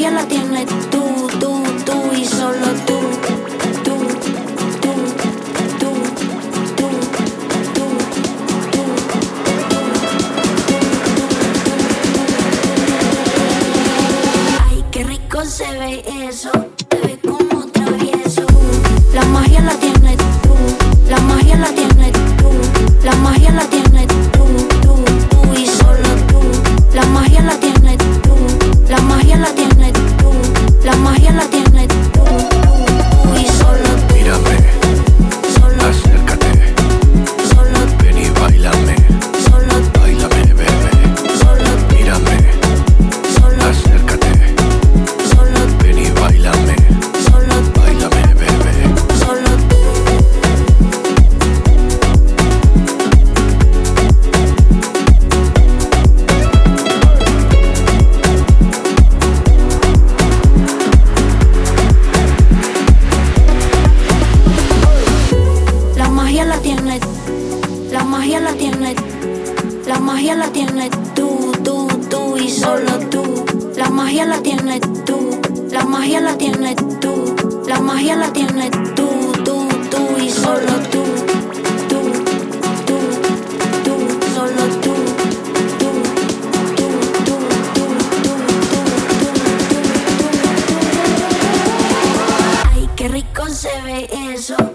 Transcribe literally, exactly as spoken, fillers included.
magia la tienes tú, tú, tú y solo tú. Tú, tú, tú, tú, tú, tú. Ay, qué rico se ve eso, te ve como travieso. La magia la tienes tú, la magia la tienes tú, la magia la tienes tú, tú, tú y solo tú. La magia la tienes tú, la magia la tienes tú, la magia la tienes tú, tú y solo tú. Mírame, Solo acércate, solo ven y bailame, solo bailame, bebé. solo Mírame, solo acércate, solo ven y bailame, solo bailame, bebé. solo La magia la tienes, la magia la tienes, la magia la tienes tú, tú, tú y solo tú. La magia la tienes tú, la magia la tienes tú, la magia la tienes tú, tú, tú y solo tú. Tú, tú, tú, solo tú. Tú, tú, tú, tú, tú, tú, tú, tú, tú. Ay, qué rico se ve eso.